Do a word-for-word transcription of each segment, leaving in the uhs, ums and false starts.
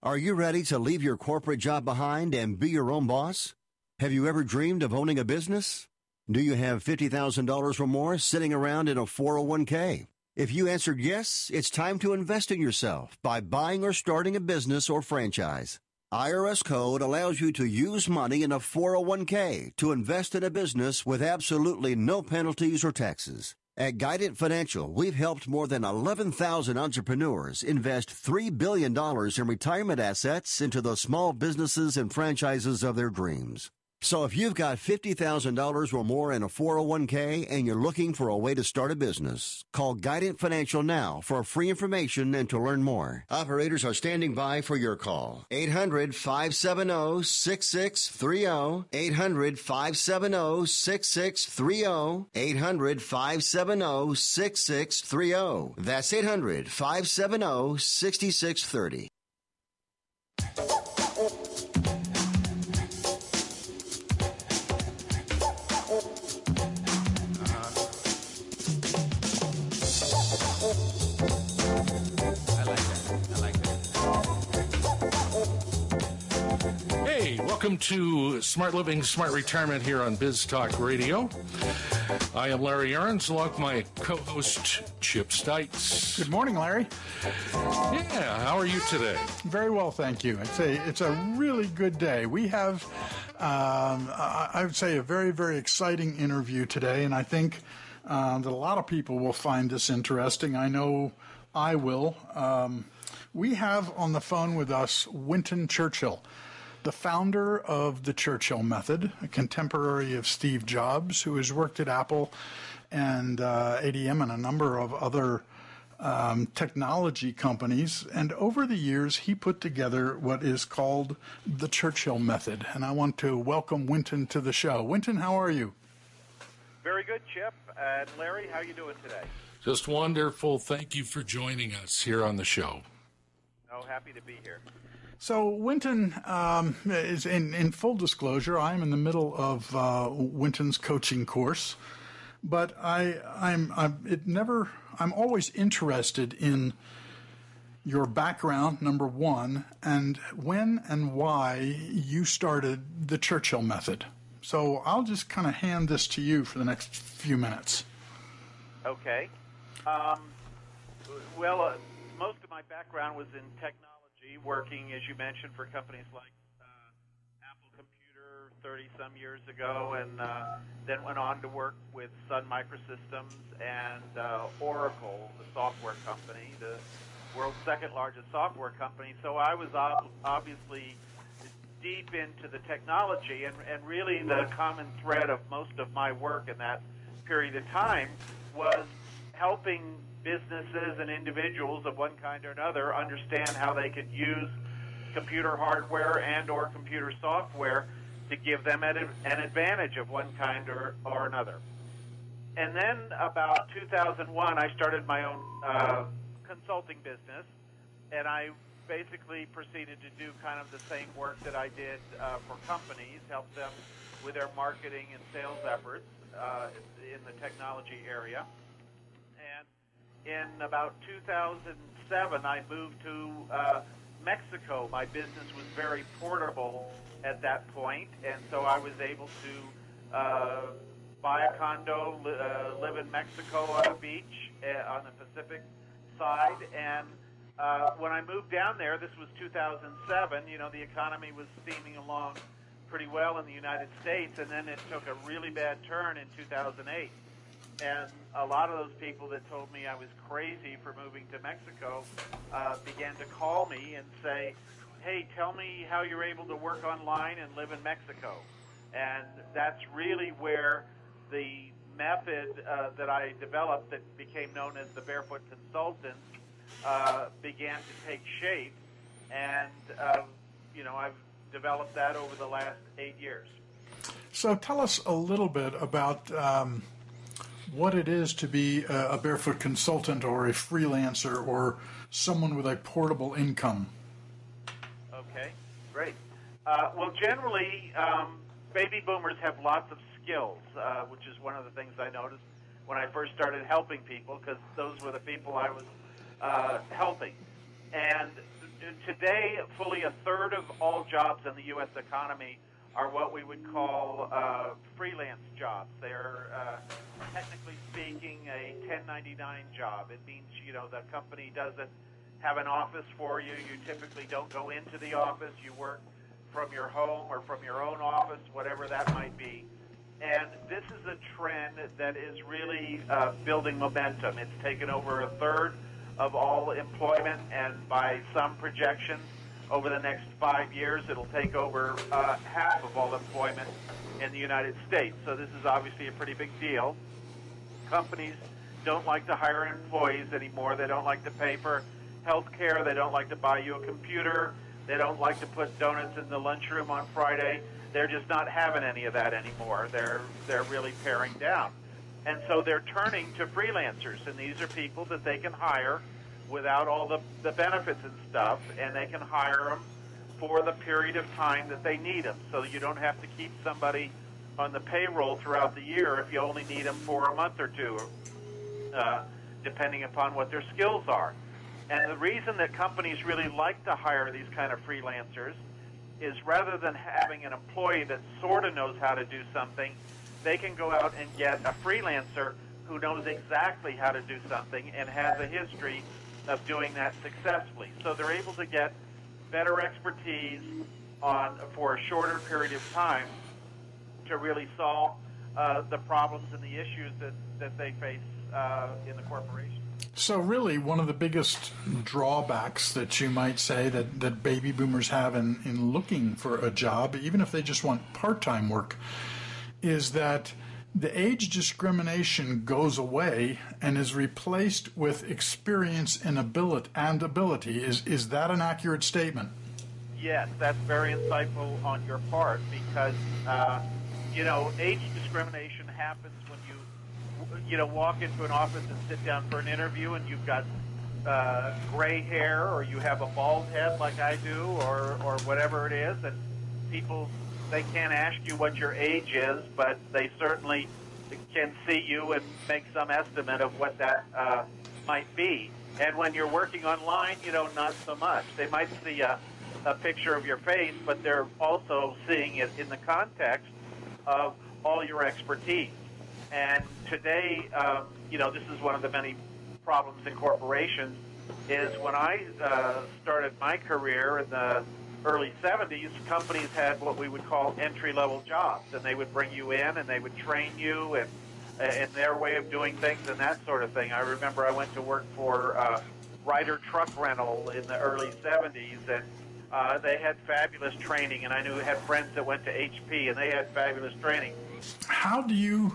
Are you ready to leave your corporate job behind and be your own boss? Have you ever dreamed of owning a business? Do you have fifty thousand dollars or more sitting around in a four oh one k? If you answered yes, it's time to invest in yourself by buying or starting a business or franchise. I R S Code allows you to use money in a four oh one k to invest in a business with absolutely no penalties or taxes. At Guidant Financial, we've helped more than eleven thousand entrepreneurs invest three billion dollars in retirement assets into the small businesses and franchises of their dreams. So if you've got fifty thousand dollars or more in a four oh one k and you're looking for a way to start a business, call Guidant Financial now for free information and to learn more. Operators are standing by for your call. eight hundred, five seven zero, six six three zero. eight hundred, five seven zero, six six three zero. eight hundred, five seven zero, six six three zero. That's eight hundred, five seven zero, six six three zero. Welcome to Smart Living, Smart Retirement here on Biz Talk Radio. I am Larry Aarons, along with my co-host, Chip Stites. Good morning, Larry. Yeah, how are you today? Very well, thank you. It's a, it's a really good day. We have, um, I would say, a very, very exciting interview today, and I think uh, that a lot of people will find this interesting. I know I will. Um, we have on the phone with us Wynton Churchill, the founder of the Churchill Method, a contemporary of Steve Jobs, who has worked at Apple and uh, A D M and a number of other um, technology companies. And over the years, he put together what is called the Churchill Method. And I want to welcome Wynton to the show. Wynton, how are you? Very good, Chip. And Larry, how are you doing today? Just wonderful. Thank you for joining us here on the show. Oh, happy to be here. So, Wynton, um, is in, in full disclosure, I'm in the middle of uh, Wynton's coaching course, but I, I'm, I'm, it never, I'm always interested in your background, number one, and when and why you started the Churchill Method. So, I'll just kind of hand this to you for the next few minutes. Okay. Um, well, uh, most of my background was in technology. Working, as you mentioned, for companies like uh, Apple Computer thirty-some years ago, and uh, then went on to work with Sun Microsystems and uh, Oracle, the software company, the world's second largest software company. So I was ob- obviously deep into the technology, and, and really the common thread of most of my work in that period of time was helping businesses and individuals of one kind or another understand how they could use computer hardware and or computer software to give them an, an advantage of one kind or, or another. And then about two thousand one, I started my own uh, consulting business, and I basically proceeded to do kind of the same work that I did uh, for companies, help them with their marketing and sales efforts uh, in the technology area. And in about two thousand seven, I moved to uh, Mexico. My business was very portable at that point, and so I was able to uh, buy a condo, li- uh, live in Mexico on a beach uh, on the Pacific side. And uh, when I moved down there, this was two thousand seven, you know, the economy was steaming along pretty well in the United States, and then it took a really bad turn in two thousand eight. And a lot of those people that told me I was crazy for moving to Mexico uh, began to call me and say, hey, tell me how you're able to work online and live in Mexico. And that's really where the method uh, that I developed that became known as the Barefoot Consultant uh, began to take shape. And, uh, you know, I've developed that over the last eight years. So tell us a little bit about um, what it is to be a, a barefoot consultant or a freelancer or someone with a portable income. Okay, great. Uh, well, generally, um, baby boomers have lots of skills, uh, which is one of the things I noticed when I first started helping people, because those were the people I was uh, helping. And today, fully a third of all jobs in the U S economy are what we would call uh, freelance jobs. They're, uh, technically speaking, a ten ninety-nine job. It means, you know, the company doesn't have an office for you. You typically don't go into the office. You work from your home or from your own office, whatever that might be. And this is a trend that is really uh, building momentum. It's taken over a third of all employment, and by some projections, over the next five years, it'll take over uh, half of all employment in the United States. So this is obviously a pretty big deal. Companies don't like to hire employees anymore. They don't like to pay for health care. They don't like to buy you a computer. They don't like to put donuts in the lunchroom on Friday. They're just not having any of that anymore. They're they're really paring down. And so they're turning to freelancers, and these are people that they can hire without all the, the benefits and stuff, and they can hire them for the period of time that they need them. So you don't have to keep somebody on the payroll throughout the year if you only need them for a month or two, uh, depending upon what their skills are. And the reason that companies really like to hire these kind of freelancers is rather than having an employee that sort of knows how to do something, they can go out and get a freelancer who knows exactly how to do something and has a history of doing that successfully. So they're able to get better expertise on for a shorter period of time to really solve uh, the problems and the issues that, that they face uh, in the corporation. So really, one of the biggest drawbacks that you might say that, that baby boomers have in, in looking for a job, even if they just want part-time work, is that the age discrimination goes away and is replaced with experience and ability. And ability. Is, is that an accurate statement? Yes, that's very insightful on your part because, uh, you know, age discrimination happens when you, you know, walk into an office and sit down for an interview and you've got uh, gray hair or you have a bald head like I do or, or whatever it is, and people, they can't ask you what your age is, but they certainly can see you and make some estimate of what that uh, might be. And when you're working online, you know, not so much. They might see a, a picture of your face, but they're also seeing it in the context of all your expertise. And today, um, you know, this is one of the many problems in corporations, is when I uh, started my career in the early seventies, companies had what we would call entry-level jobs, and they would bring you in and they would train you and in their way of doing things and that sort of thing. I remember I went to work for uh, Ryder Truck Rental in the early seventies, and uh, they had fabulous training, and I knew I had friends that went to H P, and they had fabulous training. How do you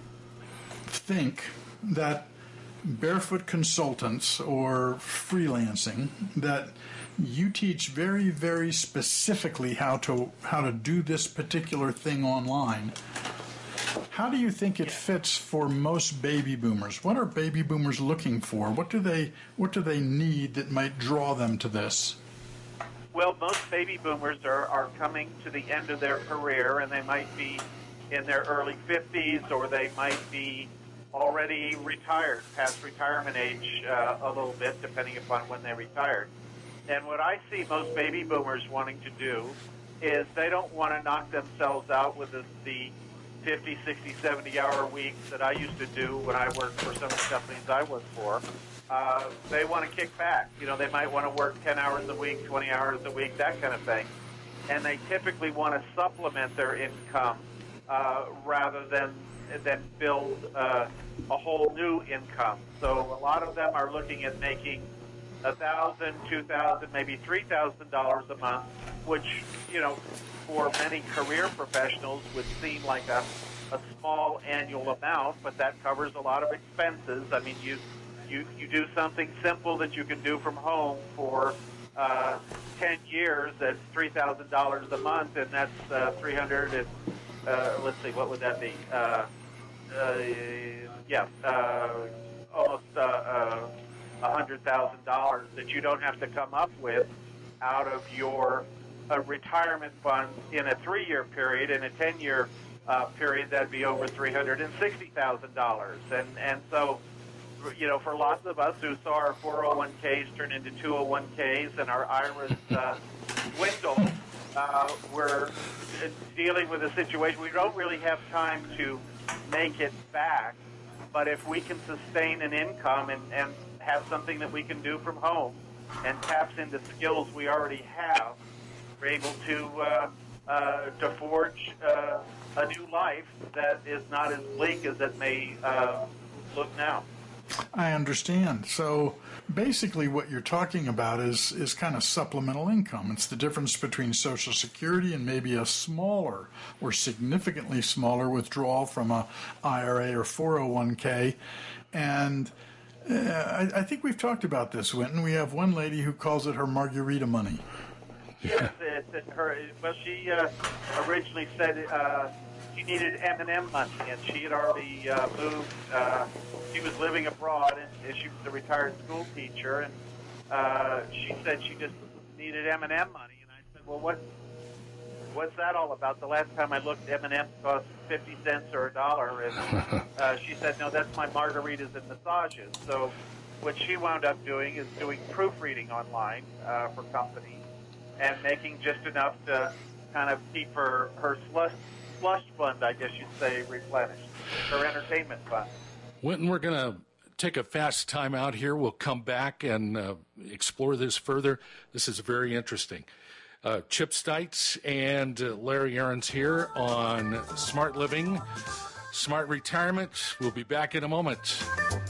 think that barefoot consultants or freelancing, that you teach very, very specifically how to how to do this particular thing online, how do you think it fits for most baby boomers? What are baby boomers looking for? What do they what do they need that might draw them to this? Well, most baby boomers are, are coming to the end of their career, and they might be in their early fifties, or they might be already retired, past retirement age uh, a little bit, depending upon when they retired. And what I see most baby boomers wanting to do is they don't want to knock themselves out with the, the fifty, sixty, seventy-hour weeks that I used to do when I worked for some of the companies I worked for. Uh, they want to kick back. You know, they might want to work ten hours a week, twenty hours a week, that kind of thing. And they typically want to supplement their income uh, rather than than build uh, a whole new income. So a lot of them are looking at making a thousand, two thousand, maybe three thousand dollars a month, which, you know, for many career professionals would seem like a, a small annual amount, but that covers a lot of expenses. I mean, you you you do something simple that you can do from home for uh, ten years at three thousand dollars a month, and that's uh, three hundred and uh, let's see, what would that be? Uh, uh, yeah, uh, almost uh, uh, one hundred thousand dollars that you don't have to come up with out of your uh, retirement fund in a three-year period. In a ten-year uh, period, that'd be over three hundred sixty thousand dollars. And, and so you know, for lots of us who saw our four oh one k's turn into two oh one k's and our I R As uh, dwindle, uh, we're dealing with a situation we don't really have time to make it back. But if we can sustain an income and, and have something that we can do from home and taps into skills we already have, we're able to uh, uh, to forge uh, a new life that is not as bleak as it may uh, look now. I understand. So basically what you're talking about is, is kind of supplemental income. It's the difference between Social Security and maybe a smaller or significantly smaller withdrawal from a I R A or four oh one k. And uh, I, I think we've talked about this, Winton. We have one lady who calls it her margarita money. Yes, it, it, her, well, she uh, originally said uh, she needed M and M money, and she had already uh, moved. Uh, she was living abroad, and she was a retired school teacher, and uh, she said she just needed M and M money. And I said, well, what, what's that all about? The last time I looked, M and M cost fifty cents or a dollar, and uh, she said, no, that's my margaritas and massages. So what she wound up doing is doing proofreading online uh, for companies and making just enough to kind of keep her, her slush, slush fund, I guess you'd say, replenished, her entertainment fund. Winton, we're going to take a fast time out here. We'll come back and uh, explore this further. This is very interesting. Uh, Chip Stites and uh, Larry Ahrens here on Smart Living, Smart Retirement. We'll be back in a moment.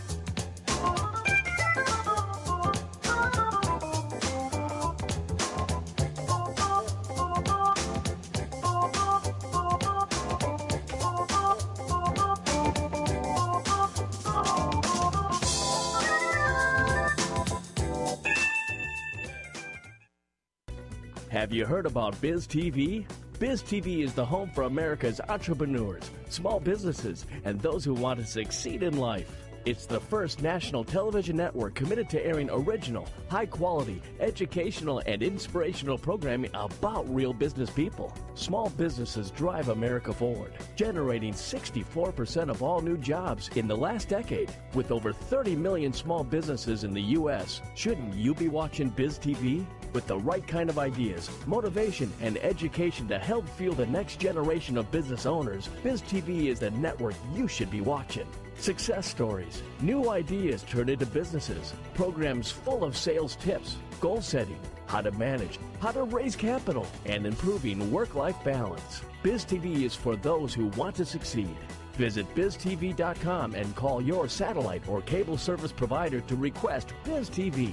Have you heard about Biz T V? Biz T V is the home for America's entrepreneurs, small businesses, and those who want to succeed in life. It's the first national television network committed to airing original, high-quality, educational, and inspirational programming about real business people. Small businesses drive America forward, generating sixty-four percent of all new jobs in the last decade. With over thirty million small businesses in the U S, shouldn't you be watching Biz T V? With the right kind of ideas, motivation, and education to help fuel the next generation of business owners, Biz T V is the network you should be watching. Success stories, new ideas turned into businesses, programs full of sales tips, goal setting, how to manage, how to raise capital, and improving work-life balance. Biz T V is for those who want to succeed. Visit biz t v dot com and call your satellite or cable service provider to request Biz T V.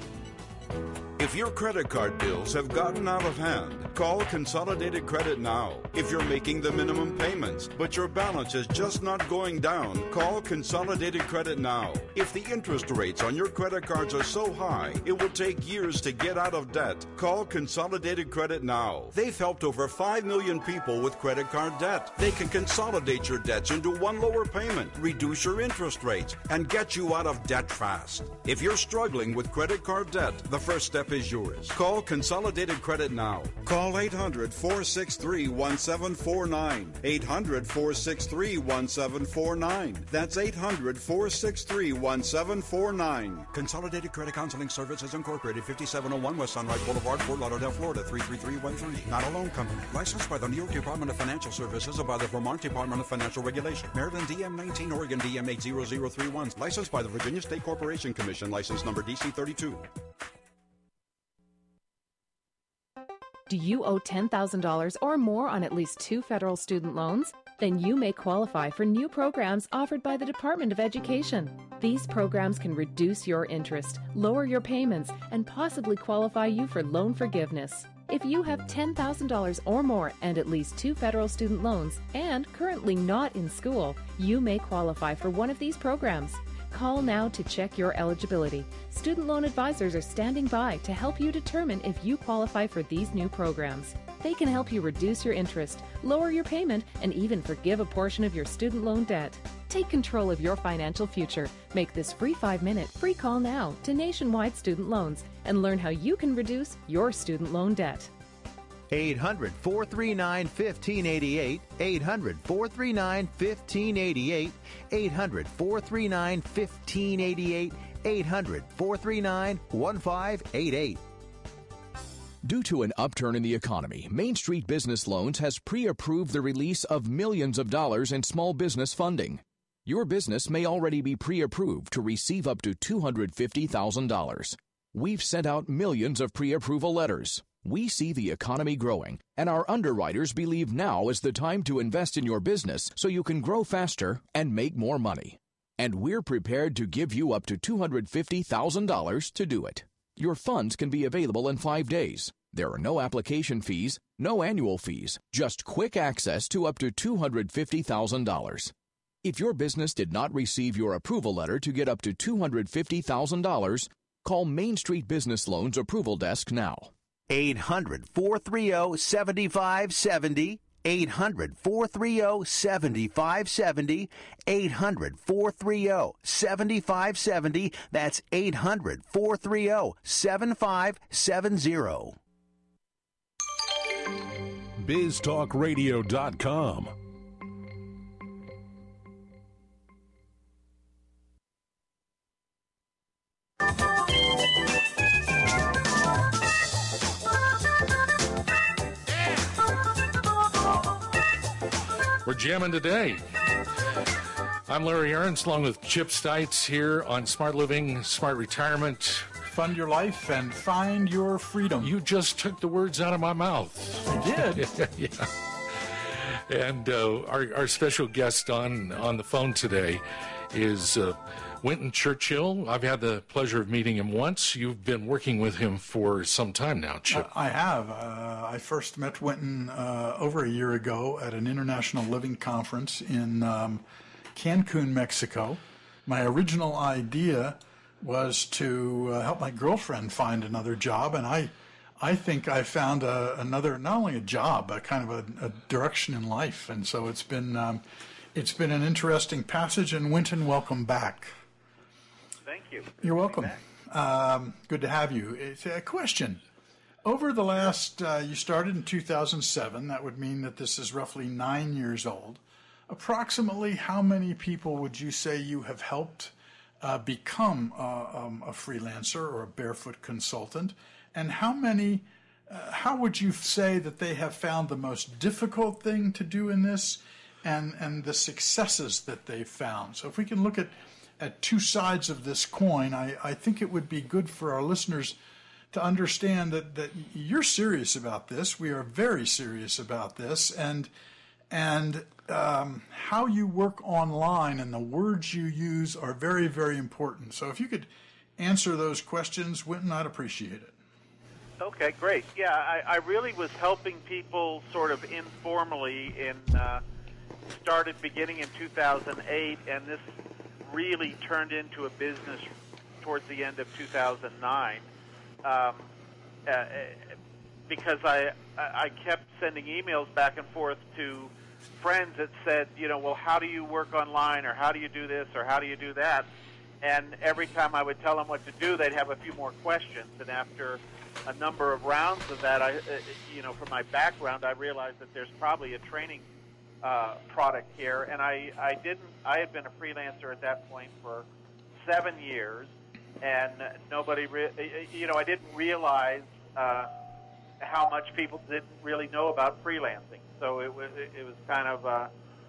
If your credit card bills have gotten out of hand, call Consolidated Credit now. If you're making the minimum payments, but your balance is just not going down, call Consolidated Credit now. If the interest rates on your credit cards are so high, it will take years to get out of debt, call Consolidated Credit now. They've helped over five million people with credit card debt. They can consolidate your debts into one lower payment, reduce your interest rates, and get you out of debt fast. If you're struggling with credit card debt, the first step is yours. Call Consolidated Credit now. Call eight hundred, four six three, one seven four nine. eight hundred, four six three, one seven four nine. That's eight hundred, four six three, one seven four nine. Consolidated Credit Counseling Services Incorporated, fifty-seven oh one West Sunrise Boulevard, Fort Lauderdale, Florida, three three three one three. Not a loan company. Licensed by the New York Department of Financial Services and by the Vermont Department of Financial Regulation. Maryland D M nineteen, Oregon D M eight zero zero three one. Licensed by the Virginia State Corporation Commission. License number D C thirty-two. Do you owe ten thousand dollars or more on at least two federal student loans? Then you may qualify for new programs offered by the Department of Education. These programs can reduce your interest, lower your payments, and possibly qualify you for loan forgiveness. If you have ten thousand dollars or more and at least two federal student loans and currently not in school, you may qualify for one of these programs. Call now to check your eligibility. Student loan advisors are standing by to help you determine if you qualify for these new programs. They can help you reduce your interest, lower your payment, and even forgive a portion of your student loan debt. Take control of your financial future. Make this free five-minute free call now to Nationwide Student Loans and learn how you can reduce your student loan debt. eight hundred, four three nine, one five eight eight, eight hundred, four three nine, one five eight eight, eight hundred, four three nine, one five eight eight, eight hundred, four three nine, one five eight eight. Due to an upturn in the economy, Main Street Business Loans has pre-approved the release of millions of dollars in small business funding. Your business may already be pre-approved to receive up to two hundred fifty thousand dollars. We've sent out millions of pre-approval letters. We see the economy growing, and our underwriters believe now is the time to invest in your business so you can grow faster and make more money. And we're prepared to give you up to two hundred fifty thousand dollars to do it. Your funds can be available in five days. There are no application fees, no annual fees, just quick access to up to two hundred fifty thousand dollars. If your business did not receive your approval letter to get up to two hundred fifty thousand dollars, call Main Street Business Loans Approval Desk now. eight hundred, four three zero, seven five seven zero, eight hundred, four three zero, seven five seven zero, eight hundred, four three zero, seven five seven zero. That's eight hundred, four three zero, seven five seven zero. biz talk radio dot com. We're jamming today. I'm Larry Aarons, along with Chip Stites here on Smart Living, Smart Retirement. Fund your life and find your freedom. You just took the words out of my mouth. I did. Yeah. And uh, our, our special guest on, on the phone today is uh, Wynton Churchill. I've had the pleasure of meeting him once. You've been working with him for some time now, Chip. I have. Uh, I first met Wynton uh, over a year ago at an international living conference in um, Cancun, Mexico. My original idea was to uh, help my girlfriend find another job, and I I think I found a, another, not only a job, but kind of a, a direction in life. And so it's been um, it's been an interesting passage. And Wynton, welcome back. Thank you. You're welcome. Um, good to have you. It's a question. Over the last, uh, you started in two thousand seven. That would mean that this is roughly nine years old. Approximately how many people would you say you have helped uh, become uh, um, a freelancer or a barefoot consultant? And how many, uh, how would you say that they have found the most difficult thing to do in this, and, and the successes that they've found? So if we can look at, at two sides of this coin, I, I think it would be good for our listeners to understand that, that you're serious about this. We are very serious about this. And, and um, how you work online and the words you use are very, very important. So if you could answer those questions, Wynton, I'd appreciate it. Okay, great. Yeah, I, I really was helping people sort of informally in, uh, started beginning in two thousand eight, and this really turned into a business towards the end of two thousand nine, um, uh, because I, I kept sending emails back and forth to friends that said, you know, well, how do you work online, or how do you do this, or how do you do that? And every time I would tell them what to do, they'd have a few more questions, and after a number of rounds of that, I, uh, you know, from my background, I realized that there's probably a training uh, product here, and I, I didn't. I had been a freelancer at that point for seven years, and nobody, re- you know, I didn't realize uh, how much people didn't really know about freelancing. So it was, it was kind of uh,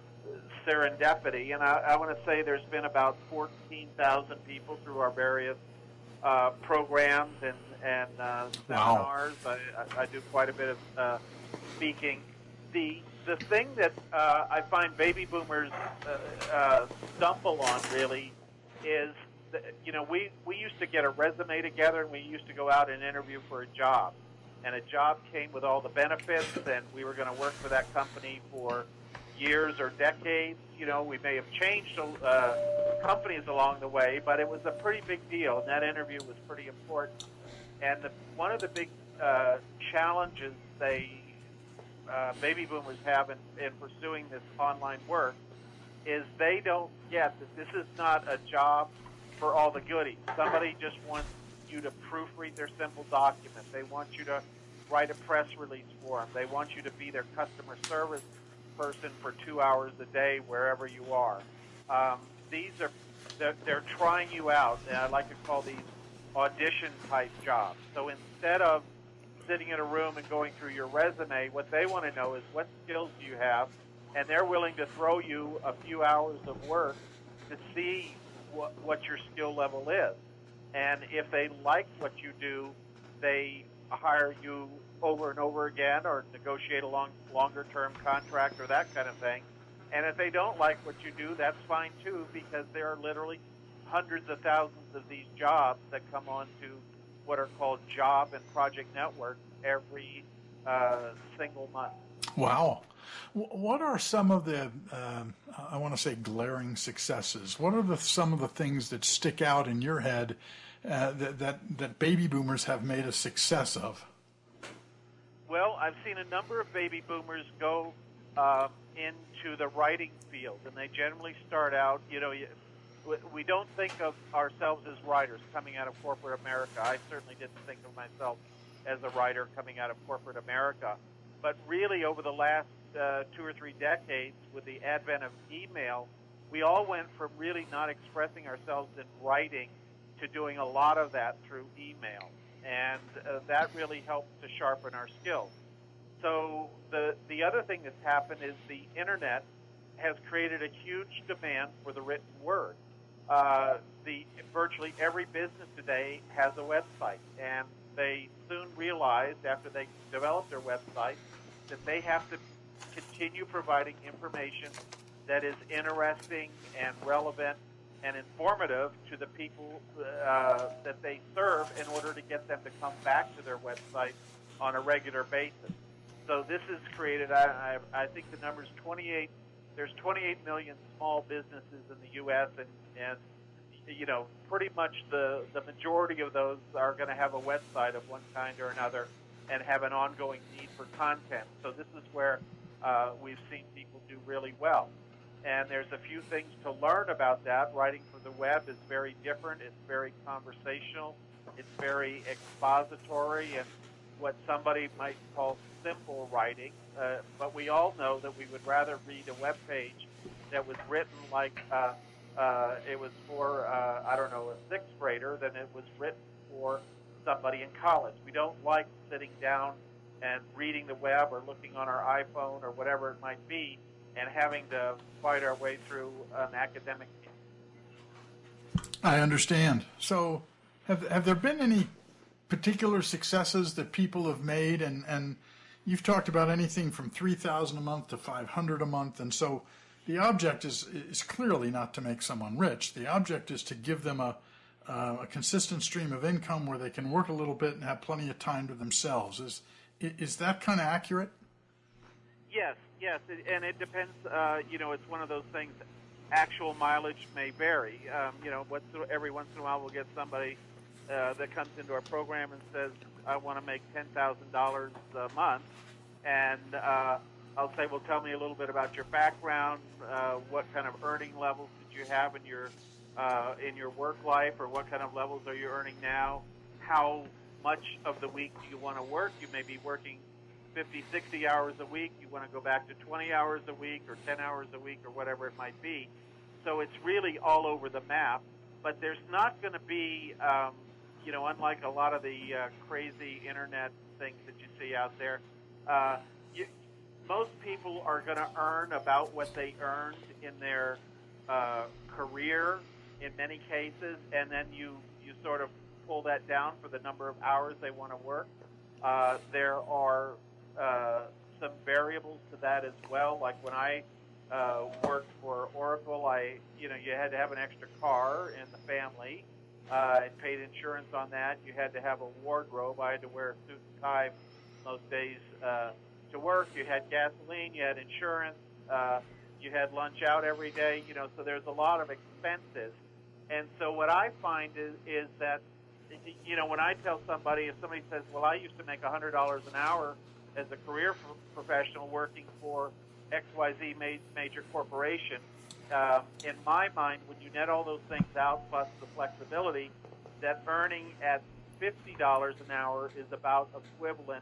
serendipity, and I, I want to say there's been about fourteen thousand people through our various uh, programs and and uh, seminars. Wow. I, I do quite a bit of uh, speaking. The the thing that uh, I find baby boomers uh, uh, stumble on really is, that, you know, we, we used to get a resume together and we used to go out and interview for a job. And a job came with all the benefits, and we were going to work for that company for years or decades. You know, we may have changed uh, companies along the way, but it was a pretty big deal, and that interview was pretty important. And the, one of the big uh, challenges they uh, baby boomers have in, in pursuing this online work is they don't get that this is not a job for all the goodies. Somebody just wants you to proofread their simple document. They want you to write a press release for them. They want you to be their customer service person for two hours a day wherever you are. Um, these are they're, they're trying you out, and I like to call these audition type jobs. So instead of sitting in a room and going through your resume, what they want to know is what skills do you have, and they're willing to throw you a few hours of work to see what, what your skill level is. And if they like what you do, they hire you over and over again or negotiate a long, longer-term contract or that kind of thing. And if they don't like what you do, that's fine too, because there are literally hundreds of thousands of these jobs that come onto what are called Job and Project Network every uh, single month. Wow. What are some of the, um, I want to say, glaring successes? What are the, some of the things that stick out in your head uh, that, that, that baby boomers have made a success of? Well, I've seen a number of baby boomers go um, into the writing field, and they generally start out, you know, we don't think of ourselves as writers coming out of corporate America. I certainly didn't think of myself as a writer coming out of corporate America. But really, over the last uh, two or three decades, with the advent of email, we all went from really not expressing ourselves in writing to doing a lot of that through email. And uh, that really helped to sharpen our skills. So the, the other thing that's happened is the Internet has created a huge demand for the written word. Uh, the virtually every business today has a website, and they soon realized after they developed their website that they have to continue providing information that is interesting and relevant and informative to the people uh, that they serve in order to get them to come back to their website on a regular basis. So this has created, I, I, I think the number is twenty-eight. There's twenty-eight million small businesses in the U S and, and you know, pretty much the, the majority of those are going to have a website of one kind or another and have an ongoing need for content. So this is where uh, we've seen people do really well. And there's a few things to learn about that. Writing for the web is very different. It's very conversational. It's very expository and what somebody might call simple writing. Uh, but we all know that we would rather read a web page that was written like uh, uh, it was for, uh, I don't know, a sixth grader than it was written for somebody in college. We don't like sitting down and reading the web or looking on our iPhone or whatever it might be and having to fight our way through an academic. I understand. So have have there been any particular successes that people have made? And, and you've talked about anything from three thousand dollars a month to five hundred dollars a month. And so the object is, is clearly not to make someone rich. The object is to give them a, uh, a consistent stream of income where they can work a little bit and have plenty of time to themselves. Is, is that kind of accurate? Yes, yes, it, and it depends. Uh, you know, it's one of those things. Actual mileage may vary. Um, you know, what's, every once in a while we'll get somebody uh, that comes into our program and says, "I want to make ten thousand dollars a month," and uh, I'll say, "Well, tell me a little bit about your background. Uh, what kind of earning levels did you have in your uh, in your work life, or what kind of levels are you earning now? How much of the week do you want to work? You may be working fifty, sixty hours a week. You want to go back to twenty hours a week or ten hours a week or whatever it might be." So it's really all over the map, but there's not going to be, um, you know, unlike a lot of the uh, crazy internet things that you see out there, uh, you, most people are going to earn about what they earned in their uh, career in many cases, and then you, you sort of pull that down for the number of hours they want to work. Uh, there are uh, some variables to that as well. Like when I uh, worked for Oracle, I, you know, you had to have an extra car in the family. Uh, and paid insurance on that. You had to have a wardrobe. I had to wear a suit and tie most days uh, to work. You had gasoline. You had insurance. Uh, you had lunch out every day. You know, so there's a lot of expenses. And so what I find is is that, you know, when I tell somebody, if somebody says, "Well, I used to make one hundred dollars an hour as a career professional working for X Y Z major corporation," um, in my mind, when you net all those things out plus the flexibility, that earning at fifty dollars an hour is about equivalent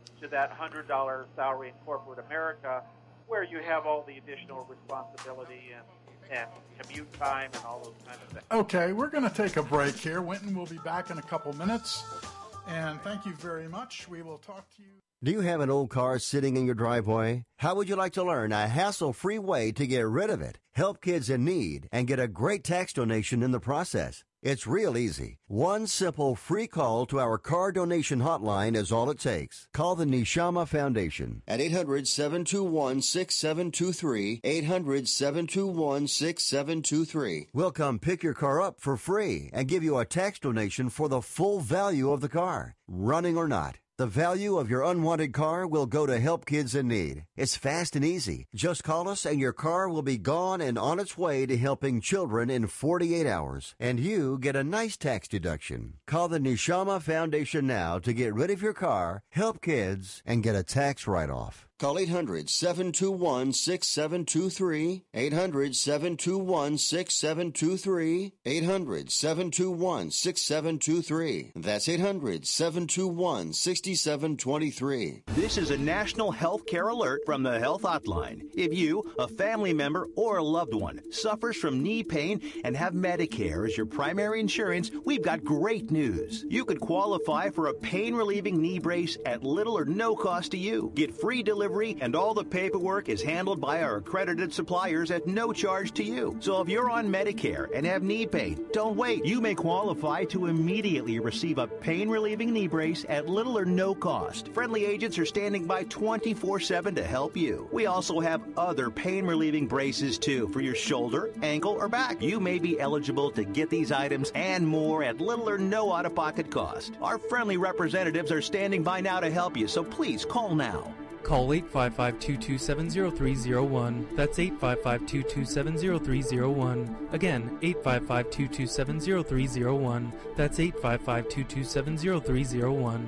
to that one hundred dollars salary in corporate America, where you have all the additional responsibility and, and commute time and all those kinds of things. Okay, we're going to take a break here. Winton will be back in a couple minutes. And thank you very much. We will talk to you. Do you have an old car sitting in your driveway? How would you like to learn a hassle-free way to get rid of it, help kids in need, and get a great tax donation in the process? It's real easy. One simple free call to our car donation hotline is all it takes. Call the Neshama Foundation at eight hundred, seven two one, six seven two three, eight hundred, seven two one, six seven two three. We'll come pick your car up for free and give you a tax donation for the full value of the car, running or not. The value of your unwanted car will go to help kids in need. It's fast and easy. Just call us and your car will be gone and on its way to helping children in forty-eight hours. And you get a nice tax deduction. Call the Neshama Foundation now to get rid of your car, help kids, and get a tax write-off. Call eight hundred, seven two one, six seven two three, eight hundred, seven two one, six seven two three, eight hundred, seven two one, six seven two three. That's eight hundred, seven two one, six seven two three. This is a national health care alert from the Health Hotline. If you, a family member, or a loved one suffers from knee pain and have Medicare as your primary insurance, we've got great news. You could qualify for a pain-relieving knee brace at little or no cost to you. Get free delivery, and all the paperwork is handled by our accredited suppliers at no charge to you. So if you're on Medicare and have knee pain, don't wait. You may qualify to immediately receive a pain-relieving knee brace at little or no cost. Friendly agents are standing by twenty-four seven to help you. We also have other pain-relieving braces too for your shoulder, ankle, or back. You may be eligible to get these items and more at little or no out-of-pocket cost. Our friendly representatives are standing by now to help you, so please call now. Call eight five five, two two seven, zero three zero one. That's eight five five, two two seven, zero three zero one. Again, eight five five, two two seven, zero three zero one. That's eight five five, two two seven, zero three zero one.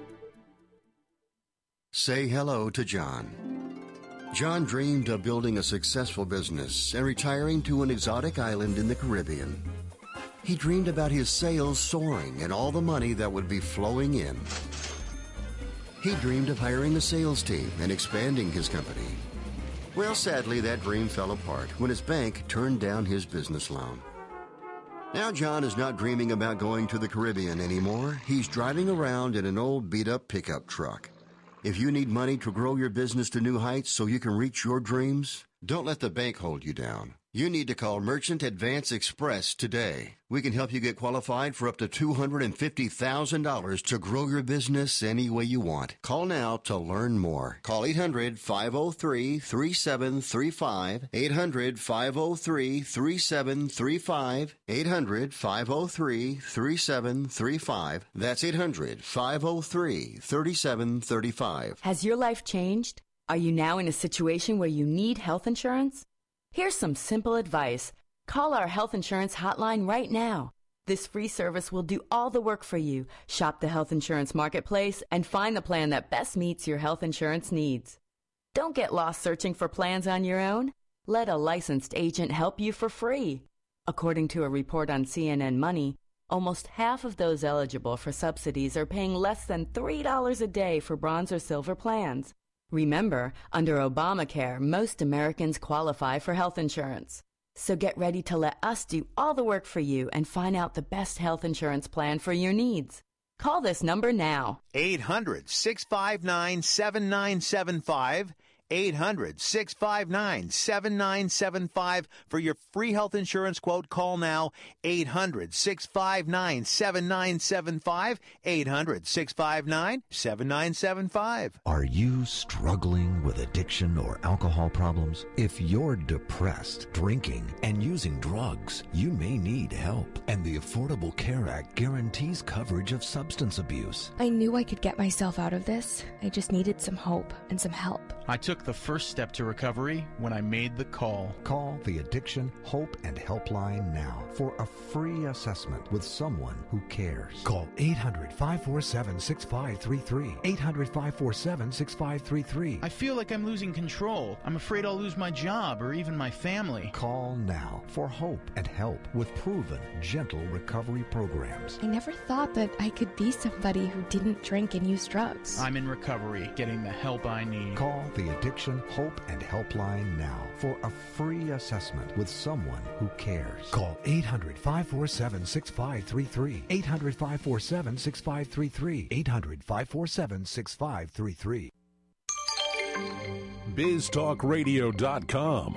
Say hello to John. John dreamed of building a successful business and retiring to an exotic island in the Caribbean. He dreamed about his sales soaring and all the money that would be flowing in. He dreamed of hiring a sales team and expanding his company. Well, sadly, that dream fell apart when his bank turned down his business loan. Now John is not dreaming about going to the Caribbean anymore. He's driving around in an old beat-up pickup truck. If you need money to grow your business to new heights so you can reach your dreams, don't let the bank hold you down. You need to call Merchant Advance Express today. We can help you get qualified for up to two hundred fifty thousand dollars to grow your business any way you want. Call now to learn more. Call eight hundred, five oh three, three seven three five, eight hundred, five oh three, three seven three five, eight hundred, five oh three, three seven three five. That's eight hundred, five oh three, three seven three five. Has your life changed? Are you now in a situation where you need health insurance? Here's some simple advice. Call our health insurance hotline right now. This free service will do all the work for you. Shop the health insurance marketplace and find the plan that best meets your health insurance needs. Don't get lost searching for plans on your own. Let a licensed agent help you for free. According to a report on C N N Money, almost half of those eligible for subsidies are paying less than three dollars a day for bronze or silver plans. Remember, under Obamacare, most Americans qualify for health insurance. So get ready to let us do all the work for you and find out the best health insurance plan for your needs. Call this number now. eight hundred, six five nine, seven nine seven five. eight hundred, six five nine, seven nine seven five for your free health insurance quote. Call now. eight hundred, six five nine, seven nine seven five. eight hundred, six five nine, seven nine seven five. Are you struggling with addiction or alcohol problems? If you're depressed, drinking, and using drugs, you may need help. And the Affordable Care Act guarantees coverage of substance abuse. I knew I could get myself out of this. I just needed some hope and some help. I took took the first step to recovery when I made the call. Call the Addiction Hope and Helpline now for a free assessment with someone who cares. Call eight hundred, five four seven, six five three three. eight hundred, five four seven, six five three three. I feel like I'm losing control. I'm afraid I'll lose my job or even my family. Call now for hope and help with proven, gentle recovery programs. I never thought that I could be somebody who didn't drink and use drugs. I'm in recovery, getting the help I need. Call the Addiction Hope and Helpline now for a free assessment with someone who cares. Call eight hundred, five four seven, six five three three. eight hundred, five four seven, six five three three. eight hundred, five four seven, six five three three. biz talk radio dot com.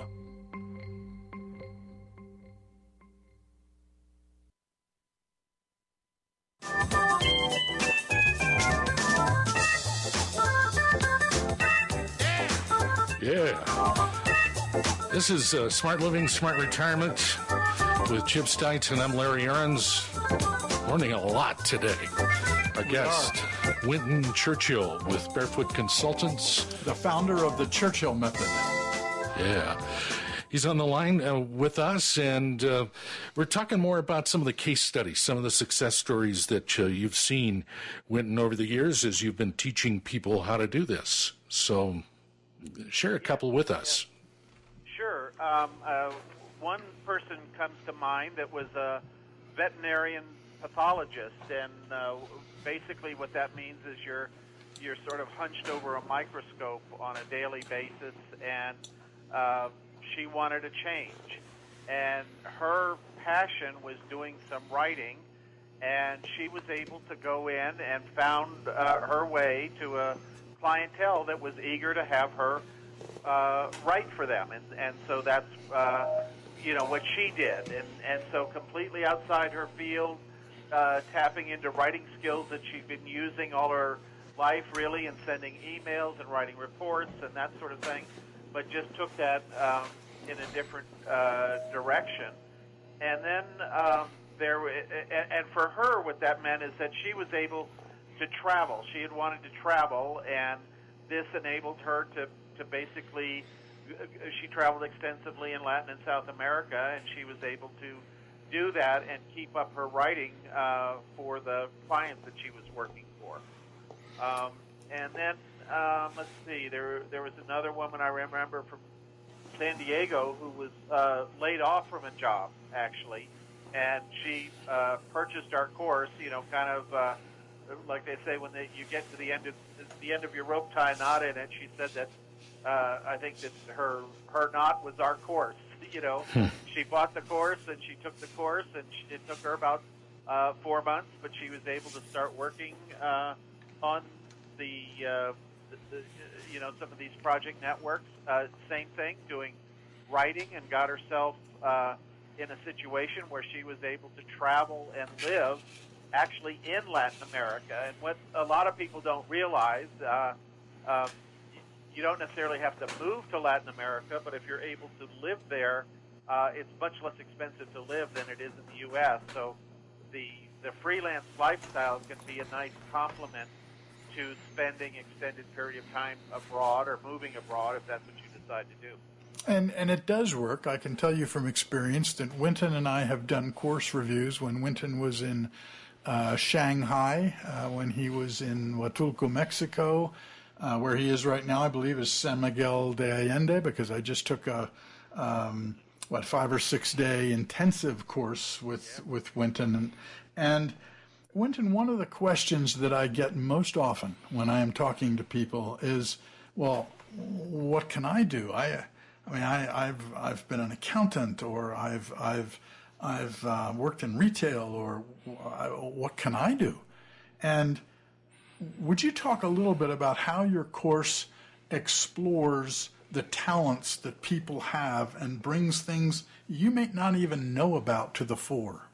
Yeah. This is uh, Smart Living, Smart Retirement with Chip Stites, and I'm Larry Aarons. Learning a lot today. Our guest, Wynton Churchill with Barefoot Consultants. The founder of the Churchill Method. Yeah. He's on the line uh, with us, and uh, we're talking more about some of the case studies, some of the success stories that uh, you've seen, Wynton, over the years as you've been teaching people how to do this. So share a couple with us. Sure. Um, uh, one person comes to mind that was a veterinarian pathologist, and uh, basically what that means is you're you're sort of hunched over a microscope on a daily basis, and uh, she wanted a change. And her passion was doing some writing, and she was able to go in and found uh, her way to a clientele that was eager to have her uh, write for them. And, and so that's, uh, you know, what she did. And, and so completely outside her field, uh, tapping into writing skills that she'd been using all her life, really, and sending emails and writing reports and that sort of thing, but just took that um, in a different uh, direction. And then um, there, and for her, what that meant is that she was able to travel. She had wanted to travel, and this enabled her to, to basically, she traveled extensively in Latin and South America, and she was able to do that and keep up her writing uh, for the clients that she was working for. Um, and then, um, let's see, there there was another woman I remember from San Diego who was uh, laid off from a job, actually, and she uh, purchased our course, you know, kind of uh, like they say when they, you get to the end of the end of your rope tie knot in it. She said that uh, I think that her her knot was our course. You know, hmm. She bought the course and she took the course, and she, it took her about uh, four months, but she was able to start working uh, on the, uh, the, the you know some of these project networks. Uh, same thing, doing writing, and got herself uh, in a situation where she was able to travel and live actually in Latin America. And what a lot of people don't realize, uh, um, you don't necessarily have to move to Latin America, but if you're able to live there, uh, it's much less expensive to live than it is in the U S So the the freelance lifestyle can be a nice complement to spending extended period of time abroad or moving abroad if that's what you decide to do. And and it does work. I can tell you from experience that Wynton and I have done course reviews when Wynton was in uh, Shanghai, uh, when he was in Huatulco, Mexico, uh, where he is right now, I believe, is San Miguel de Allende, because I just took a, um, what, five or six day intensive course with, yeah. with Wynton. And, and Wynton, one of the questions that I get most often when I am talking to people is, well, what can I do? I I mean, I, I've I've been an accountant, or I've I've I've uh, worked in retail, or uh, what can I do? And would you talk a little bit about how your course explores the talents that people have and brings things you may not even know about to the fore?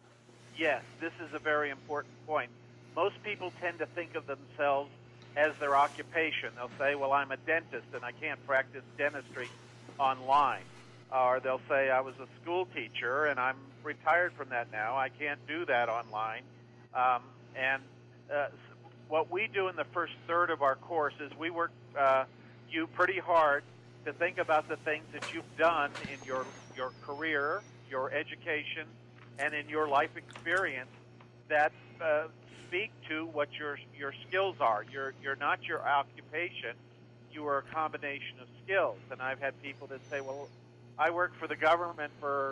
Yes, this is a very important point. Most people tend to think of themselves as their occupation. They'll say, well, I'm a dentist and I can't practice dentistry online. Or they'll say, I was a school teacher and I'm retired from that now. I can't do that online. Um, and uh, what we do in the first third of our course is we work uh, you pretty hard to think about the things that you've done in your your career, your education, and in your life experience that uh, speak to what your your skills are. You're you're not your occupation. You are a combination of skills. And I've had people that say, "Well, I worked for the government for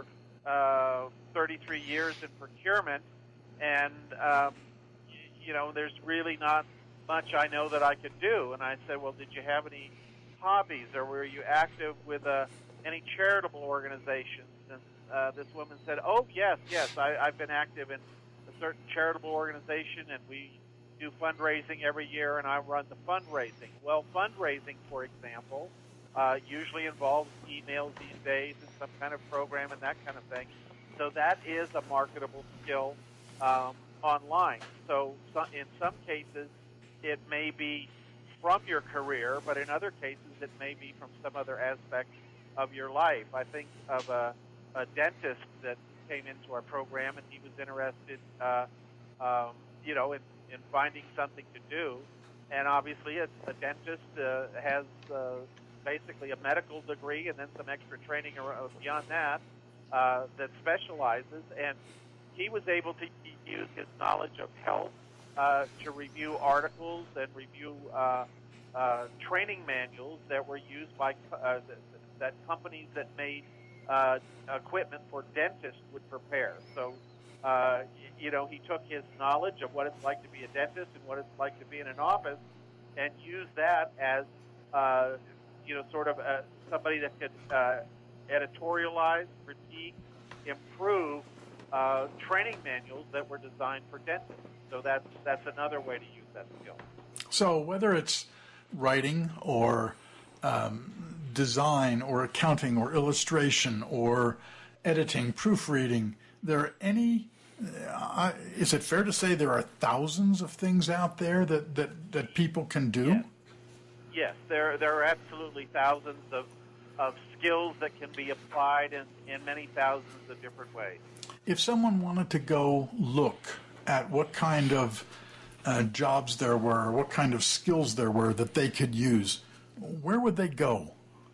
uh, thirty-three years in procurement, and um, y- you know, there's really not much I know that I could do." And I said, "Well, did you have any hobbies, or were you active with uh, any charitable organizations?" And uh, this woman said, "Oh, yes, yes, I, I've been active in a certain charitable organization, and we do fundraising every year, and I run the fundraising." Well, fundraising, for example, uh, usually involves emails these days and some kind of program and that kind of thing. So that is a marketable skill um, online. So, so in some cases, it may be from your career, but in other cases, it may be from some other aspect of your life. I think of a, a dentist that came into our program, and he was interested, uh, um, you know, in, in finding something to do. And obviously, a, a dentist uh, has uh, basically a medical degree and then some extra training beyond that uh, that specializes. And he was able to use his knowledge of health uh, to review articles and review uh, uh, training manuals that were used by uh, that companies that made uh, equipment for dentists would prepare. So, uh, you know, he took his knowledge of what it's like to be a dentist and what it's like to be in an office and used that as, uh, you know, sort of a, somebody that could uh, editorialize, critique, improve uh, training manuals that were designed for dentists. So that's, that's another way to use that skill. So whether it's writing or um, design or accounting or illustration or editing, proofreading, there are any, uh, is it fair to say there are thousands of things out there that, that, that people can do? Yes, yes there, there are absolutely thousands of, of skills that can be applied in, in many thousands of different ways. If someone wanted to go look at what kind of uh, jobs there were, what kind of skills there were that they could use, where would they go?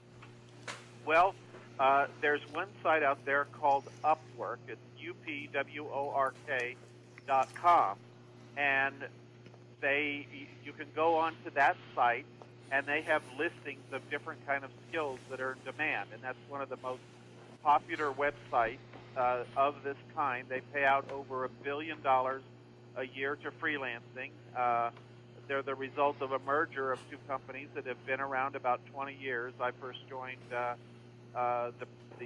Well, uh, there's one site out there called Upwork. It's U P W O R K dot com, and they you can go onto that site, and they have listings of different kind of skills that are in demand, and that's one of the most popular websites uh, of this kind. They pay out over a billion dollars a year to freelancing. Uh, they're the result of a merger of two companies that have been around about twenty years. I first joined uh, uh, the, the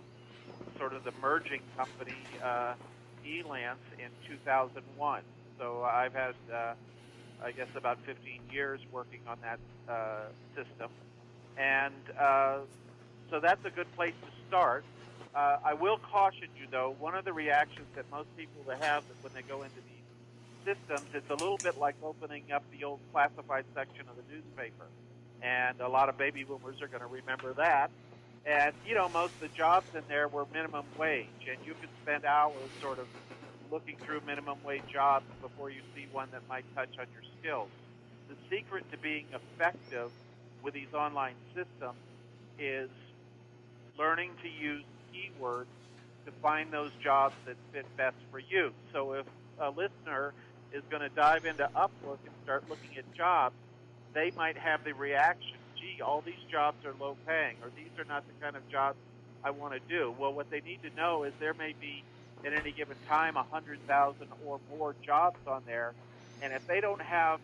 sort of the merging company, uh, Elance, in two thousand one. So I've had, uh, I guess, about fifteen years working on that uh, system. And uh, so that's a good place to start. Uh, I will caution you, though, one of the reactions that most people have when they go into these systems, it's a little bit like opening up the old classified section of the newspaper. And a lot of baby boomers are going to remember that. And, you know, most of the jobs in there were minimum wage, and you could spend hours sort of looking through minimum wage jobs before you see one that might touch on your skills. The secret to being effective with these online systems is learning to use keywords to find those jobs that fit best for you. So if a listener is going to dive into Upwork and start looking at jobs, they might have the reaction, gee, all these jobs are low paying, or these are not the kind of jobs I want to do. Well, what they need to know is there may be, at any given time, one hundred thousand or more jobs on there, and if they don't have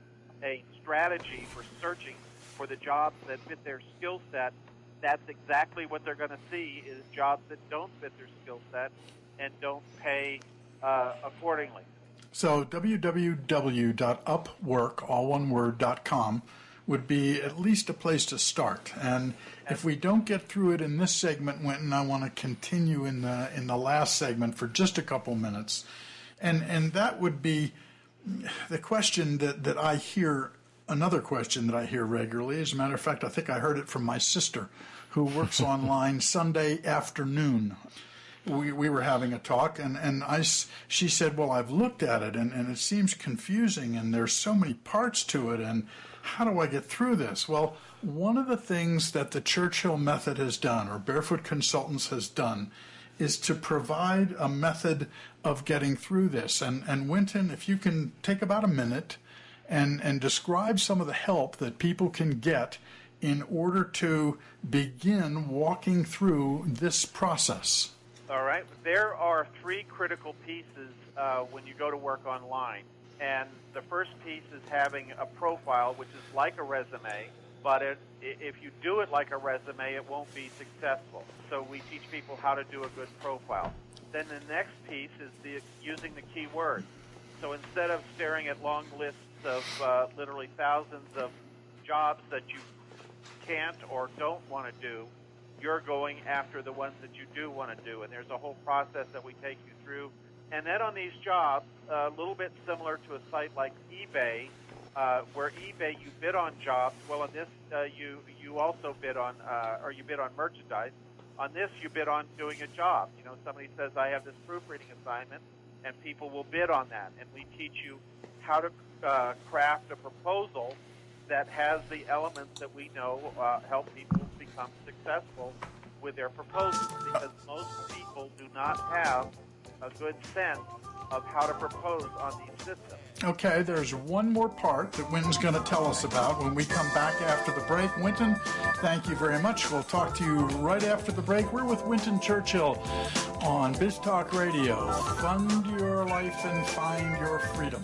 a strategy for searching for the jobs that fit their skill set, that's exactly what they're going to see is jobs that don't fit their skill set and don't pay uh, accordingly. So w w w dot upwork, all one word, dot com would be at least a place to start. And if we don't get through it in this segment, Wynton, I want to continue in the in the last segment for just a couple minutes. And and that would be the question that, that I hear, another question that I hear regularly. As a matter of fact, I think I heard it from my sister, who works online Sunday afternoon. We we were having a talk, and, and I, she said, well, I've looked at it, and, and it seems confusing, and there's so many parts to it, and how do I get through this? Well, one of the things that the Churchill Method has done, or Barefoot Consultants has done, is to provide a method of getting through this. And, and Wynton, if you can take about a minute and, and describe some of the help that people can get in order to begin walking through this process. All right. There are three critical pieces uh, when you go to work online. And the first piece is having a profile, which is like a resume, but it, if you do it like a resume, it won't be successful. So we teach people how to do a good profile. Then the next piece is the, using the keywords. So instead of staring at long lists of uh, literally thousands of jobs that you can't or don't want to do, you're going after the ones that you do want to do. And there's a whole process that we take you through. And then on these jobs, a little bit similar to a site like eBay, uh, where eBay you bid on jobs. Well, on this uh, you you also bid on uh, or you bid on merchandise. On this, you bid on doing a job. You know, somebody says I have this proofreading assignment, and people will bid on that. And we teach you how to uh, craft a proposal that has the elements that we know uh, help people become successful with their proposals, because most people do not have a good sense of how to propose on these systems. Okay, there's one more part that Wynton's going to tell us about when we come back after the break. Wynton, thank you very much. We'll talk to you right after the break. We're with Wynton Churchill on BizTalk Radio. Fund your life and find your freedom.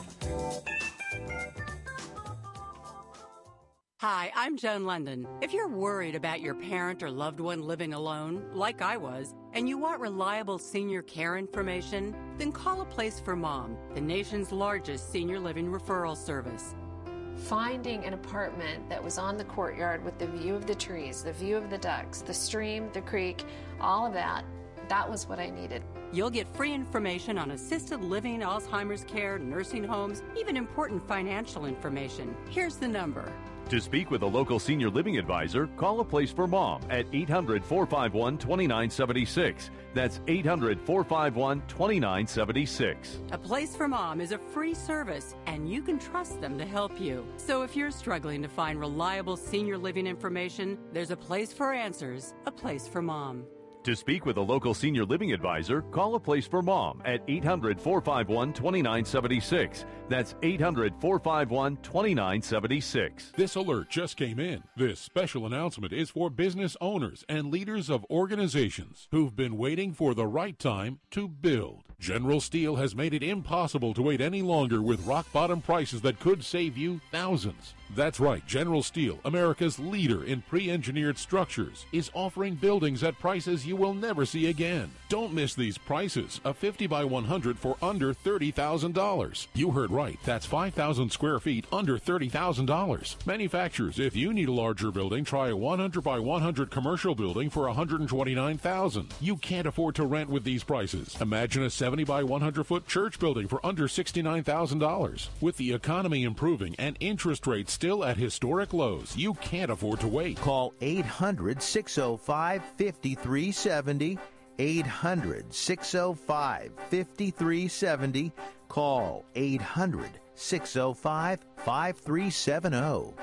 Hi, I'm Joan London. If you're worried about your parent or loved one living alone, like I was, and you want reliable senior care information, then call A Place for Mom, the nation's largest senior living referral service. Finding an apartment that was on the courtyard with the view of the trees, the view of the ducks, the stream, the creek, all of that, that was what I needed. You'll get free information on assisted living, Alzheimer's care, nursing homes, even important financial information. Here's the number. To speak with a local senior living advisor, call A Place for Mom at eight hundred, four five one, two nine seven six. That's eight hundred, four five one, two nine seven six. A Place for Mom is a free service, and you can trust them to help you. So if you're struggling to find reliable senior living information, there's a place for answers, A Place for Mom. To speak with a local senior living advisor, call A Place for Mom at eight hundred, four five one, two nine seven six. That's eight hundred, four five one, two nine seven six. This alert just came in. This special announcement is for business owners and leaders of organizations who've been waiting for the right time to build. General Steel has made it impossible to wait any longer with rock-bottom prices that could save you thousands. That's right, General Steel, America's leader in pre-engineered structures, is offering buildings at prices you will never see again. Don't miss these prices. A fifty by one hundred for under thirty thousand dollars. You heard right. That's five thousand square feet under thirty thousand dollars. Manufacturers, if you need a larger building, try a one hundred by one hundred commercial building for one hundred twenty-nine thousand dollars. You can't afford to rent with these prices. Imagine a seventy by one hundred foot church building for under sixty-nine thousand dollars. With the economy improving and interest rates still at historic lows, you can't afford to wait. Call eight hundred, six oh five, five three seven oh. eight hundred, six oh five, five three seven oh. Call eight hundred, six oh five, five three seven oh.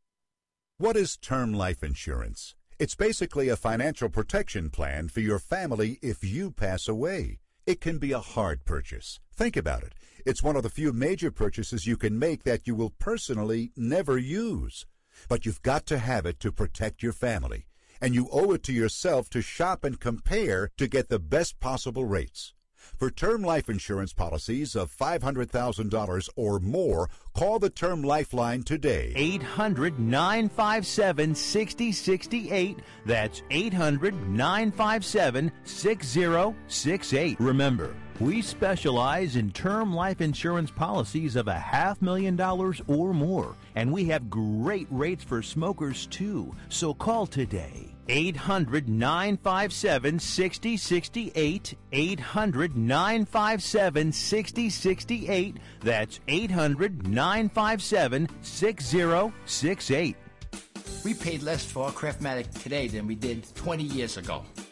What is term life insurance? It's basically a financial protection plan for your family if you pass away. It can be a hard purchase. Think about it. It's one of the few major purchases you can make that you will personally never use. But you've got to have it to protect your family. And you owe it to yourself to shop and compare to get the best possible rates. For term life insurance policies of five hundred thousand dollars or more, call the Term Lifeline today. eight hundred, nine five seven, six oh six eight. That's eight hundred, nine five seven, six oh six eight. Remember, we specialize in term life insurance policies of a half million dollars or more, and we have great rates for smokers too. So call today. eight hundred, nine five seven, six oh six eight. eight hundred, nine five seven, six oh six eight. That's eight hundred, nine five seven, six oh six eight. We paid less for our Craftmatic today than we did twenty years ago.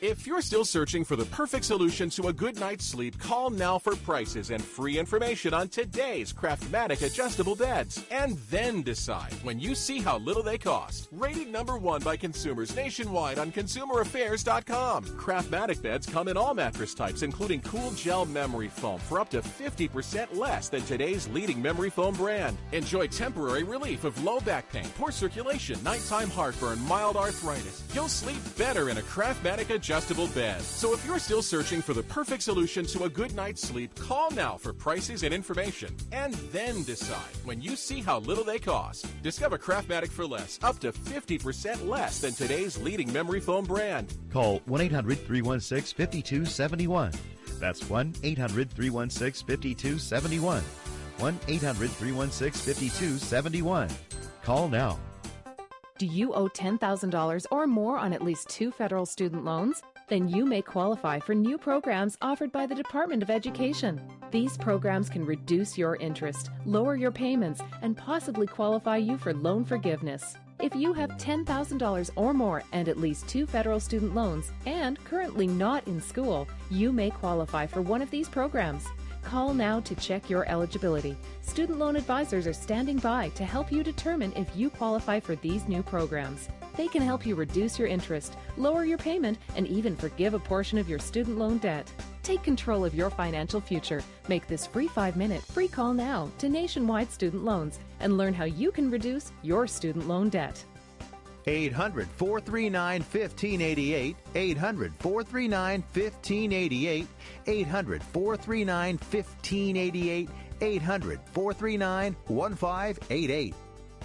If you're still searching for the perfect solution to a good night's sleep, call now for prices and free information on today's Craftmatic adjustable beds. And then decide when you see how little they cost. Rated number one by consumers nationwide on consumer affairs dot com. Craftmatic beds come in all mattress types, including cool gel memory foam for up to fifty percent less than today's leading memory foam brand. Enjoy temporary relief of low back pain, poor circulation, nighttime heartburn, mild arthritis. You'll sleep better in a Craftmatic adjustable bed. So if you're still searching for the perfect solution to a good night's sleep, call now for prices and information. And then decide when you see how little they cost. Discover Craftmatic for less, up to fifty percent less than today's leading memory foam brand. Call one eight hundred, three one six, five two seven one. That's one eight hundred, three one six, five two seven one. one eight hundred, three one six, five two seven one. Call now. Do you owe ten thousand dollars or more on at least two federal student loans? Then you may qualify for new programs offered by the Department of Education. These programs can reduce your interest, lower your payments, and possibly qualify you for loan forgiveness. If you have ten thousand dollars or more and at least two federal student loans and currently not in school, you may qualify for one of these programs. Call now to check your eligibility. Student loan advisors are standing by to help you determine if you qualify for these new programs. They can help you reduce your interest, lower your payment, and even forgive a portion of your student loan debt. Take control of your financial future. Make this free five-minute free call now to Nationwide Student Loans and learn how you can reduce your student loan debt. eight hundred, four three nine, one five eight eight, eight hundred, four three nine, one five eight eight, eight hundred, four three nine, one five eight eight, eight hundred, four three nine, one five eight eight.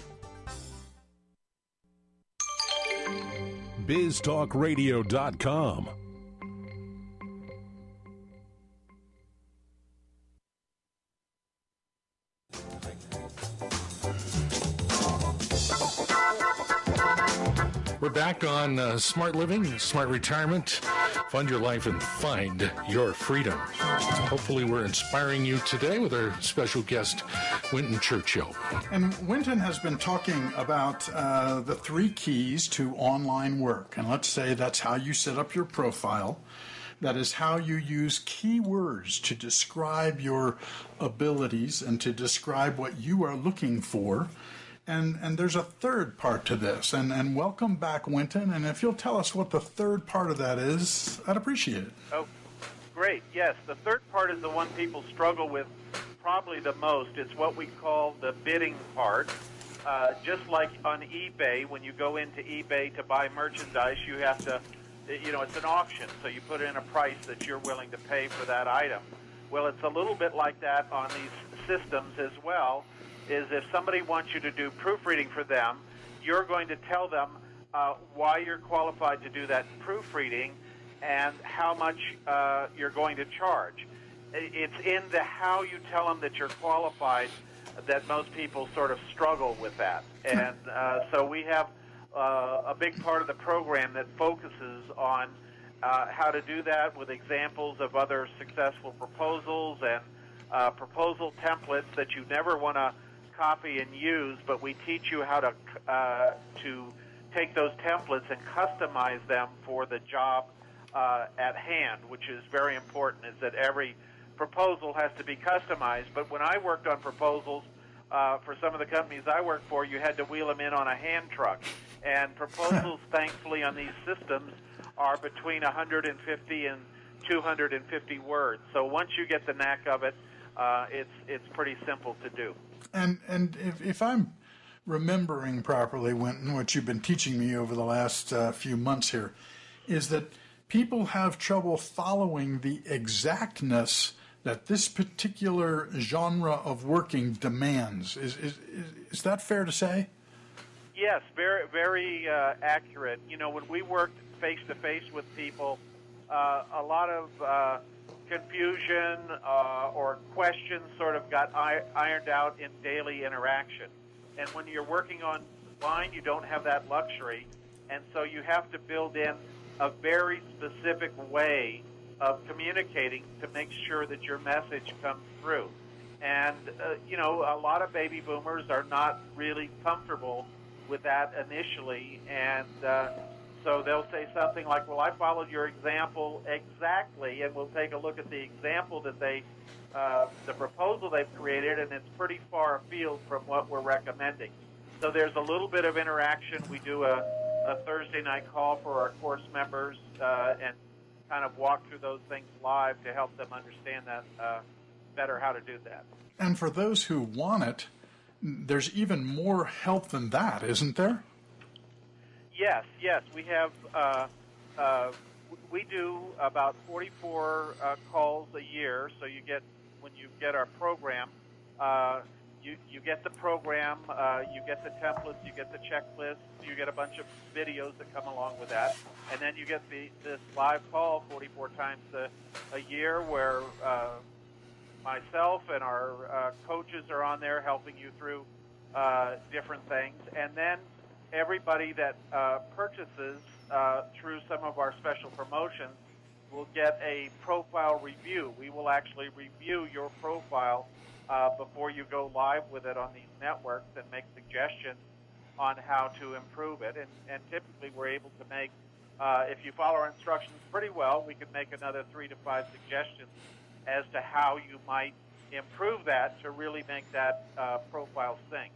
biz talk radio dot com. We're back on uh, Smart Living, Smart Retirement. Fund your life and find your freedom. Hopefully we're inspiring you today with our special guest, Wynton Churchill. And Wynton has been talking about uh, the three keys to online work. And let's say that's how you set up your profile. That is how you use keywords to describe your abilities and to describe what you are looking for. And and there's a third part to this. And, and welcome back, Wynton. And if you'll tell us what the third part of that is, I'd appreciate it. Oh, great. Yes, the third part is the one people struggle with probably the most. It's what we call the bidding part. Uh, just like on eBay, when you go into eBay to buy merchandise, you have to, you know, it's an auction. So you put in a price that you're willing to pay for that item. Well, it's a little bit like that on these systems as well. Is if somebody wants you to do proofreading for them, you're going to tell them uh, why you're qualified to do that proofreading and how much uh, you're going to charge. It's in the how you tell them that you're qualified that most people sort of struggle with that. And uh, so we have uh, a big part of the program that focuses on uh, how to do that with examples of other successful proposals and uh, proposal templates that you never want to copy and use, but we teach you how to uh, to take those templates and customize them for the job uh, at hand, which is very important, is that every proposal has to be customized. But when I worked on proposals uh, for some of the companies I worked for, you had to wheel them in on a hand truck. And proposals, thankfully, on these systems are between one hundred fifty and two hundred fifty words. So once you get the knack of it, uh, it's it's pretty simple to do. And and if, if I'm remembering properly, Wynton, what you've been teaching me over the last uh, few months here, is that people have trouble following the exactness that this particular genre of working demands. Is is is, is that fair to say? Yes, very very uh, accurate. You know, when we worked face to face with people, uh, a lot of uh, confusion uh, or questions sort of got ironed out in daily interaction. And when you're working online, you don't have that luxury. And so you have to build in a very specific way of communicating to make sure that your message comes through. And, uh, you know, a lot of baby boomers are not really comfortable with that initially. And uh, so they'll say something like, well, I followed your example exactly, and we'll take a look at the example that they, uh, the proposal they've created, and it's pretty far afield from what we're recommending. So there's a little bit of interaction. We do a, a Thursday night call for our course members uh, and kind of walk through those things live to help them understand that uh, better how to do that. And for those who want it, there's even more help than that, isn't there? Yes, yes. We have, uh, uh, we do about forty-four uh, calls a year. So you get, when you get our program, uh, you, you get the program, uh, you get the templates, you get the checklist, you get a bunch of videos that come along with that. And then you get the, this live call forty-four times a, a year where uh, myself and our uh, coaches are on there helping you through uh, different things. And then everybody that uh, purchases uh, through some of our special promotions will get a profile review. We will actually review your profile uh, before you go live with it on these networks and make suggestions on how to improve it. And, and typically we're able to make, uh, if you follow our instructions pretty well, we can make another three to five suggestions as to how you might improve that to really make that uh, profile sing.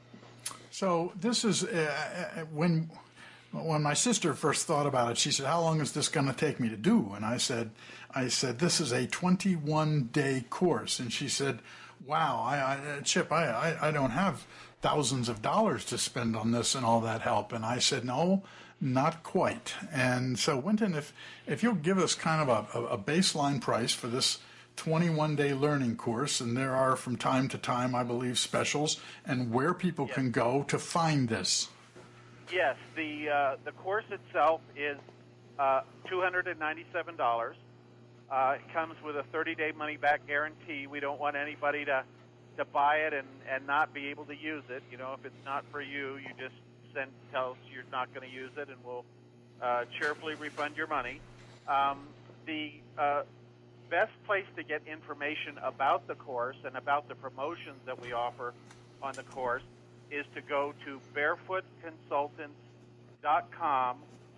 So this is uh, when when my sister first thought about it. She said, "How long is this going to take me to do?" And I said, "I said this is a twenty-one day course." And she said, "Wow, I, I, Chip, I, I I don't have thousands of dollars to spend on this and all that help." And I said, "No, not quite." And so, Winton, if if you'll give us kind of a, a baseline price for this twenty-one day learning course, and there are from time to time, I believe, specials, and where people yes. can go to find this. Yes, the uh, the course itself is uh, two hundred ninety-seven dollars. Uh, it comes with a thirty day money-back guarantee. We don't want anybody to, to buy it and, and not be able to use it. You know, if it's not for you, you just send tell us you're not going to use it, and we'll uh, cheerfully refund your money. Um, the uh, best place to get information about the course and about the promotions that we offer on the course is to go to barefoot consultants dot com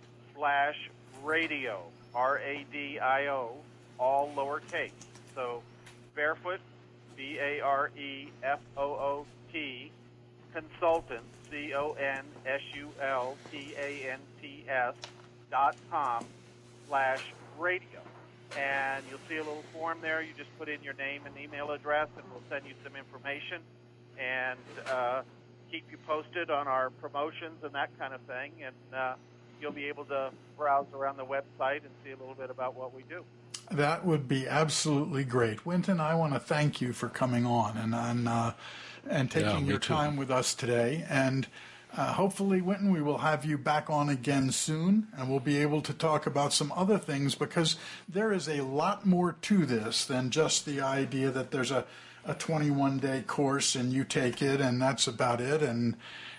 slash radio, R A D I O, all lowercase. So Barefoot, B A R E F O O T, Consultants, C O N S U L T A N T S dot com slash radio. And you'll see a little form there. You just put in your name and email address, and we'll send you some information and uh, keep you posted on our promotions and that kind of thing. And uh, you'll be able to browse around the website and see a little bit about what we do. That would be absolutely great. Winton, I want to thank you for coming on and and, uh, and taking yeah, your too. time with us today. And uh, hopefully, Winton, we will have you back on again soon, and we'll be able to talk about some other things, because there is a lot more to this than just the idea that there's a, a twenty-one day course and you take it and that's about it, and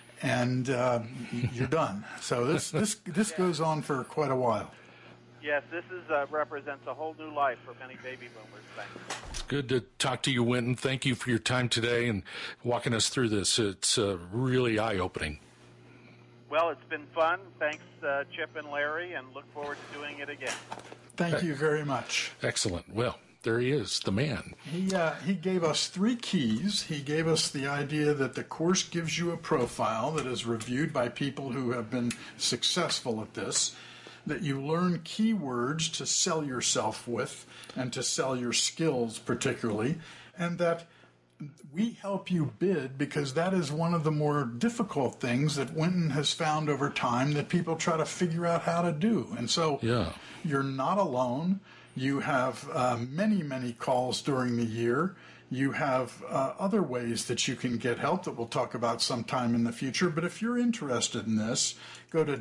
and uh, you're done. So this, this, this yeah. goes on for quite a while. Yes, this is uh, represents a whole new life for many baby boomers. Thanks. It's good to talk to you, Winton. Thank you for your time today and walking us through this. It's uh, really eye-opening. Well, it's been fun. Thanks, uh, Chip and Larry, and look forward to doing it again. Thank you very much. Excellent. Well, there he is, the man. He uh, he gave us three keys. He gave us the idea that the course gives you a profile that is reviewed by people who have been successful at this, that you learn keywords to sell yourself with and to sell your skills particularly, and that we help you bid, because that is one of the more difficult things that Winton has found over time that people try to figure out how to do. And so yeah. you're not alone. You have uh, many, many calls during the year. You have uh, other ways that you can get help that we'll talk about sometime in the future. But if you're interested in this, go to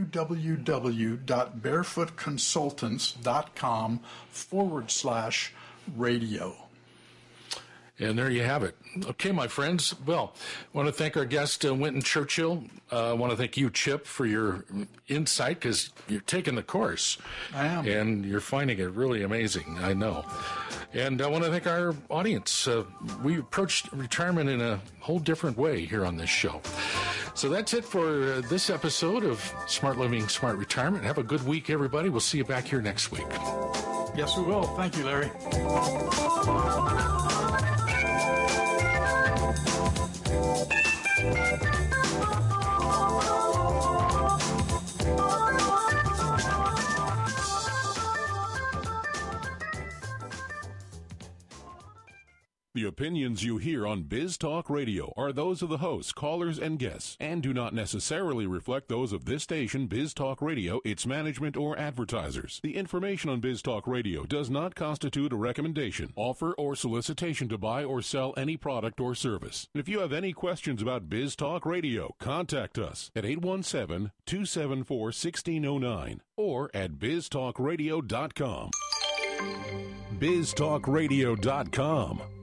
www.barefootconsultants.com forward slash radio. And there you have it. Okay, my friends. Well, I want to thank our guest, uh, Winton Churchill. Uh, I want to thank you, Chip, for your insight, because you're taking the course. I am. And you're finding it really amazing, I know. And I want to thank our audience. Uh, we approached retirement in a whole different way here on this show. So that's it for uh, this episode of Smart Living, Smart Retirement. Have a good week, everybody. We'll see you back here next week. Yes, we will. Thank you, Larry. The opinions you hear on Biz Talk Radio are those of the hosts, callers, and guests, and do not necessarily reflect those of this station, Biz Talk Radio, its management, or advertisers. The information on Biz Talk Radio does not constitute a recommendation, offer, or solicitation to buy or sell any product or service. If you have any questions about Biz Talk Radio, contact us at eight one seven, two seven four, one six zero nine or at biz talk radio dot com. biz talk radio dot com.